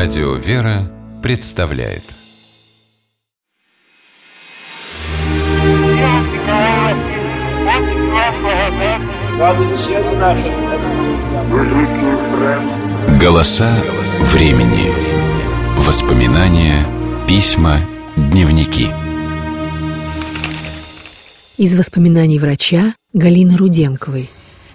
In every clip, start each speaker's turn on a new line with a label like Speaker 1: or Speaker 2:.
Speaker 1: Радио «Вера» представляет. Голоса времени. Воспоминания, письма, дневники.
Speaker 2: Из воспоминаний врача Галины Руденковой.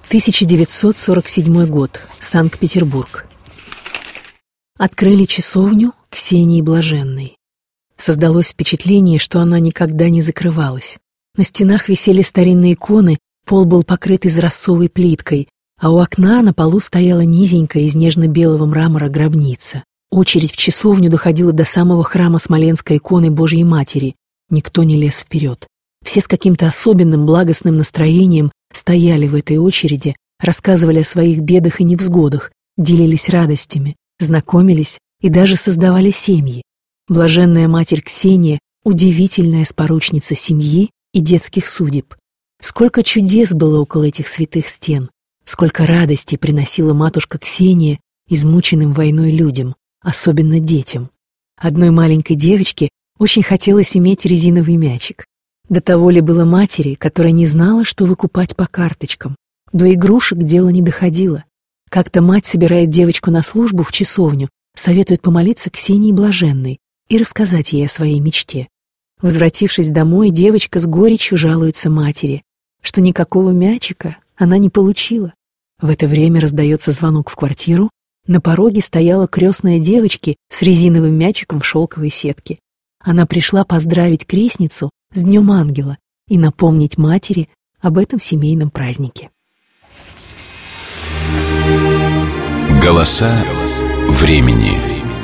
Speaker 2: 1947 год. Санкт-Петербург. Открыли часовню Ксении Блаженной. Создалось впечатление, что она никогда не закрывалась. На стенах висели старинные иконы, пол был покрыт изразцовой плиткой, а у окна на полу стояла низенькая из нежно-белого мрамора гробница. Очередь в часовню доходила до самого храма Смоленской иконы Божьей Матери. Никто не лез вперед. Все с каким-то особенным благостным настроением стояли в этой очереди, рассказывали о своих бедах и невзгодах, делились радостями, знакомились и даже создавали семьи. Блаженная Матерь Ксения — удивительная споручница семьи и детских судеб. Сколько чудес было около этих святых стен, сколько радости приносила матушка Ксения измученным войной людям, особенно детям. Одной маленькой девочке очень хотелось иметь резиновый мячик. До того ли было матери, которая не знала, что выкупать по карточкам. До игрушек дело не доходило. Как-то мать собирает девочку на службу в часовню, советует помолиться Ксении Блаженной и рассказать ей о своей мечте. Возвратившись домой, девочка с горечью жалуется матери, что никакого мячика она не получила. В это время раздается звонок в квартиру. На пороге стояла крестная девочки с резиновым мячиком в шелковой сетке. Она пришла поздравить крестницу с Днем Ангела и напомнить матери об этом семейном празднике.
Speaker 1: Голоса времени.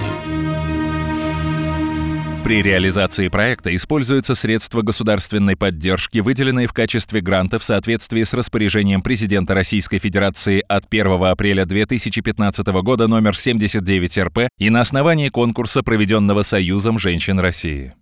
Speaker 3: При реализации проекта используются средства государственной поддержки, выделенные в качестве гранта в соответствии с распоряжением президента Российской Федерации от 1 апреля 2015 года номер 79 РП и на основании конкурса, проведенного Союзом женщин России.